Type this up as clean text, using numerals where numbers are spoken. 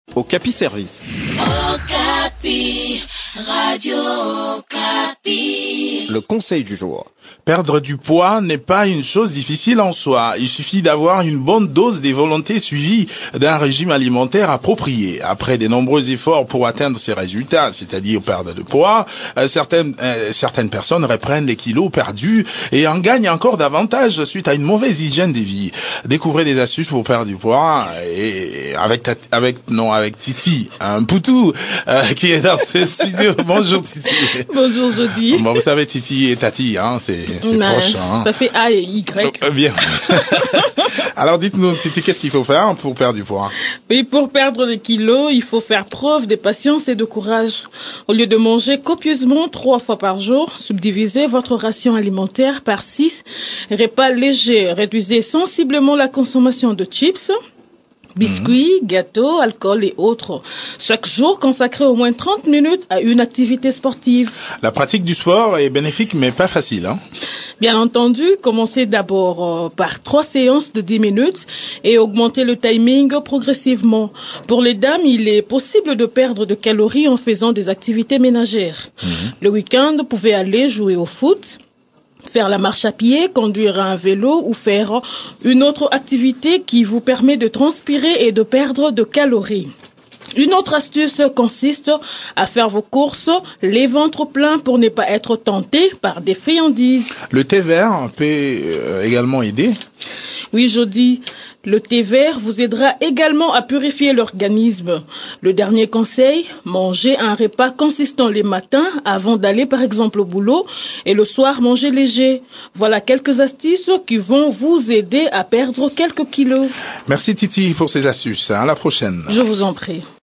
Okapi Service. Okapi, Radio Okapi. Le conseil du jour. Perdre du poids n'est pas une chose difficile en soi. Il suffit d'avoir une bonne dose de volonté suivie d'un régime alimentaire approprié. Après de nombreux efforts pour atteindre ces résultats, c'est-à-dire perdre de poids, certaines personnes reprennent les kilos perdus et en gagnent encore davantage suite à une mauvaise hygiène de vie. Découvrez des astuces pour perdre du poids et avec Titi, un poutou qui est dans ce studio. Bonjour Titi. Bonjour Jody. Bon, vous savez Titi et Tati, c'est proche. Ça fait A et Y. Bien. Alors dites-nous Titi, qu'est-ce qu'il faut faire pour perdre du poids? Oui, pour perdre des kilos, il faut faire preuve de patience et de courage. Au lieu de manger copieusement 3 fois par jour, subdivisez votre ration alimentaire par 6 repas légers. Réduisez sensiblement la consommation de chips, biscuits, gâteaux, alcool et autres. Chaque jour, consacrez au moins 30 minutes à une activité sportive. La pratique du sport est bénéfique mais pas facile. Bien entendu, commencez d'abord par 3 séances de 10 minutes et augmentez le timing progressivement. Pour les dames, il est possible de perdre de calories en faisant des activités ménagères. Le week-end, vous pouvez aller jouer au foot, faire la marche à pied, conduire un vélo ou faire une autre activité qui vous permet de transpirer et de perdre de calories. Une autre astuce consiste à faire vos courses les ventres pleins pour ne pas être tenté par des friandises. Le thé vert peut également aider. Oui, Jody, le thé vert vous aidera également à purifier l'organisme. Le dernier conseil, mangez un repas consistant les matins avant d'aller par exemple au boulot et le soir mangez léger. Voilà quelques astuces qui vont vous aider à perdre quelques kilos. Merci Titi pour ces astuces. À la prochaine. Je vous en prie.